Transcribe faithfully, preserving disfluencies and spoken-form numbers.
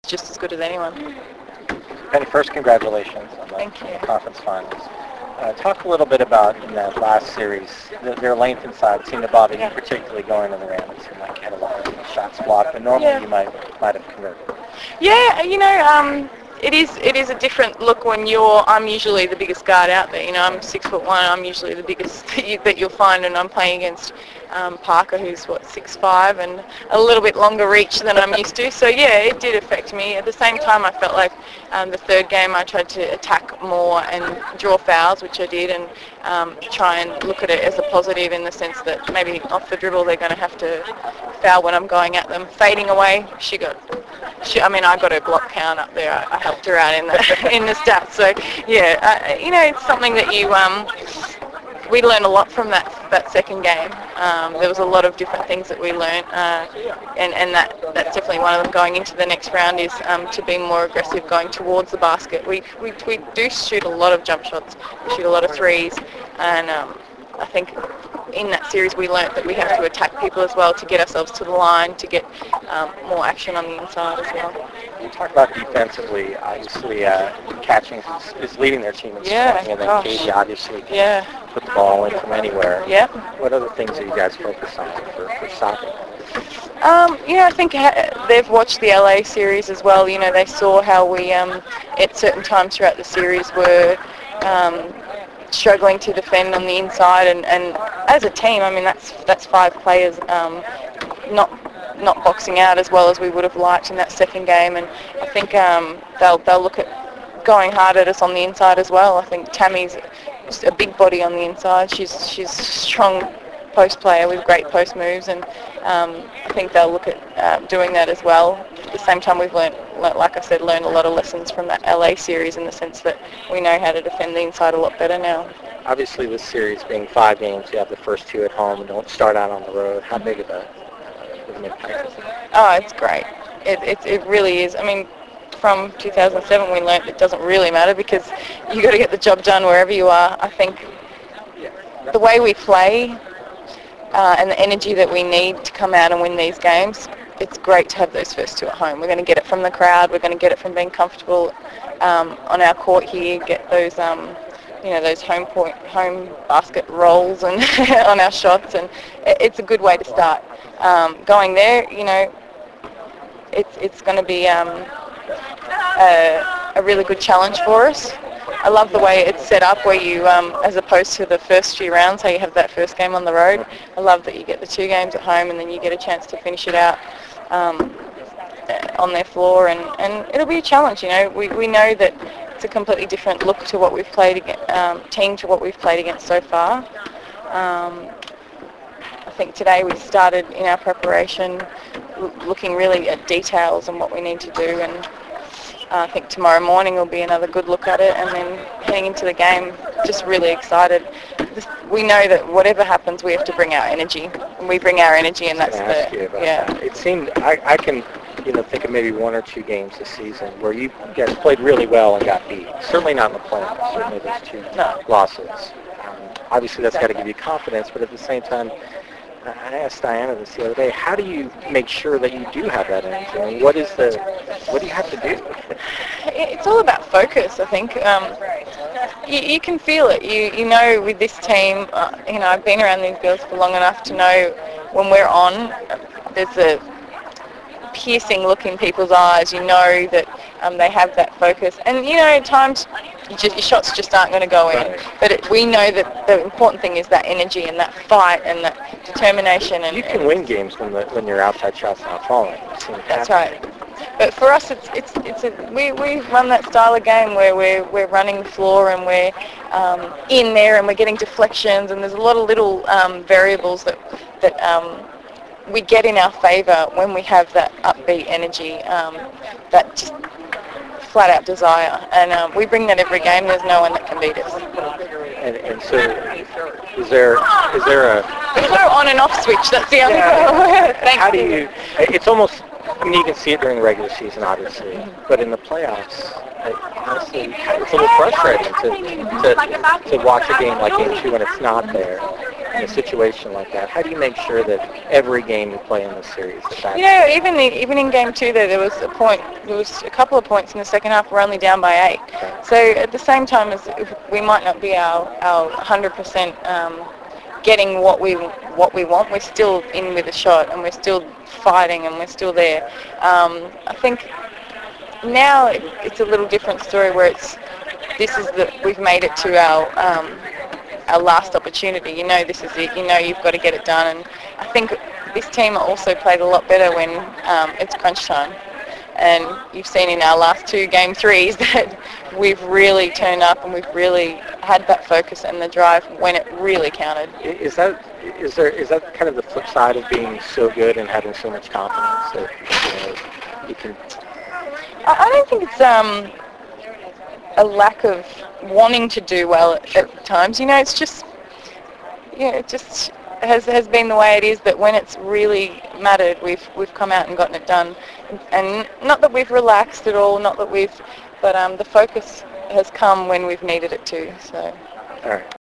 just as good as anyone. Penny, first, congratulations on the, Thank on you. the conference finals. Uh, talk a little bit about in that last series, the, their length inside seemed to bother you, Yeah. particularly going to the rim. It seemed like you had a lot of shots blocked, but normally Yeah. you might might have converted. Yeah, you know, um, it is it is a different look when you're. I'm usually the biggest guard out there. You know, I'm six foot one. I'm usually the biggest that, you, that you'll find, and I'm playing against um, Parker, who's what six five, and a little bit longer reach than I'm used to. So yeah, it did affect me. At the same time, I felt like um, the third game I tried to attack more and draw fouls, which I did, and um, try and look at it as a positive in the sense that maybe off the dribble they're going to have to foul when I'm going at them. Fading away, she got. She, I mean, I got her block count up there. I, I helped her out in the in the stats. So yeah, uh, you know, it's something that you um, we learned a lot from that that second game. Um, there was a lot of different things that we learned, uh, and and that that's definitely one of them. Going into the next round is um, to be more aggressive, going towards the basket. We we we do shoot a lot of jump shots. We shoot a lot of threes, and um, I think in that series we learnt that we have to attack people as well to get ourselves to the line, to get um, more action on the inside as well. You talk about defensively, obviously uh, catching is, is leading their team in Yeah, scoring, and then gosh. Katie obviously can Yeah. put the ball in from anywhere. Yep. What other things are you guys focused on for, for stopping? Um, you know, I think ha- they've watched the L A series as well. You know, they saw how we, um, at certain times throughout the series, were um, struggling to defend on the inside. And, and as a team, I mean, that's that's five players um, not not boxing out as well as we would have liked in that second game. And I think um, they'll they'll look at going hard at us on the inside as well. I think Tammy's just a big body on the inside. She's she's strong post player with great post moves, and um, I think they'll look at uh, doing that as well. At the same time, we've learned, like I said, learned a lot of lessons from that L A series in the sense that we know how to defend the inside a lot better now. Obviously, this series being five games, you have the first two at home and don't start out on the road. How big of a of an impact is it? Oh, it's great. It, it, it really is. I mean, from two thousand seven we learned it doesn't really matter because you got to get the job done wherever you are. I think the way we play uh, and the energy that we need to come out and win these games, it's great to have those first two at home. We're going to get it from the crowd. We're going to get it from being comfortable um, on our court here, get those um, you know, those home point, home basket rolls and on our shots, and it's a good way to start. Um, going there, you know, it's it's going to be um, a, a really good challenge for us. I love the way it's set up where you, um, as opposed to the first few rounds, how you have that first game on the road. I love that you get the two games at home and then you get a chance to finish it out um, on their floor, and, and it'll be a challenge. You know, we, we know that it's a completely different look to what we've played against, um, team to what we've played against so far. Um, I think today we started in our preparation l- looking really at details and what we need to do, and uh, I think tomorrow morning will be another good look at it, and then heading into the game, just really excited. This, we know that whatever happens, we have to bring our energy, and we bring our energy, and that's ask the you about yeah. that. It seemed I, I can you know think of maybe one or two games this season where you guys played really well and got beat. Certainly not in the playoffs. Certainly those two No. losses. Um, obviously that's got to give you confidence, but at the same time, I asked Diana this the other day. How do you make sure that you do have that energy? I mean, what is the what do you have to do? It's all about focus, I think. Um, you, you can feel it. You you know, with this team, uh, you know, I've been around these girls for long enough to know when we're on, there's a piercing look in people's eyes. You know that um, they have that focus, and you know at times you just, your shots just aren't going to go in. Right. But it, we know that the important thing is that energy and that fight and that determination. And You can and win games when the when your outside shots not falling. You've seen it that's happen. right. But for us, it's it's it's a, we we run that style of game where we're we're running the floor and we're um, in there and we're getting deflections, and there's a lot of little um, variables that that um, we get in our favour when we have that upbeat energy, um, that just flat out desire, and um, we bring that every game. There's no one that can beat us. And, and so, is there is there a There's no on and off switch. That's the only Yeah. Thanks. How do you? It's almost. I mean, you can see it during the regular season, obviously, but in the playoffs, I, honestly, it's a little frustrating to, to to watch a game like game two when it's not there. in a situation like that? How do you make sure that every game you play in the series, that that's... You know, even the, even in game two, there there was a point, there was a couple of points in the second half. We're only down by eight. So at the same time as if we might not be our our one hundred percent um, getting what we what we want, we're still in with a shot, and we're still fighting, and we're still there. Um, I think now it, it's a little different story where it's this is the we've made it to our um, our last opportunity. You know, this is it. You know, you've got to get it done. And I think this team also played a lot better when um, it's crunch time. And you've seen in our last two game threes that we've really turned up and we've really had that focus and the drive when it really counted. Is that is there is that kind of the flip side of being so good and having so much confidence that you know you can? I I don't think it's um, a lack of wanting to do well at, Sure. at times. You know, it's just yeah, it just has has been the way it is. That when it's really mattered, we've we've come out and gotten it done. And not that we've relaxed at all, not that we've, but um, the focus has come when we've needed it to. So. All right.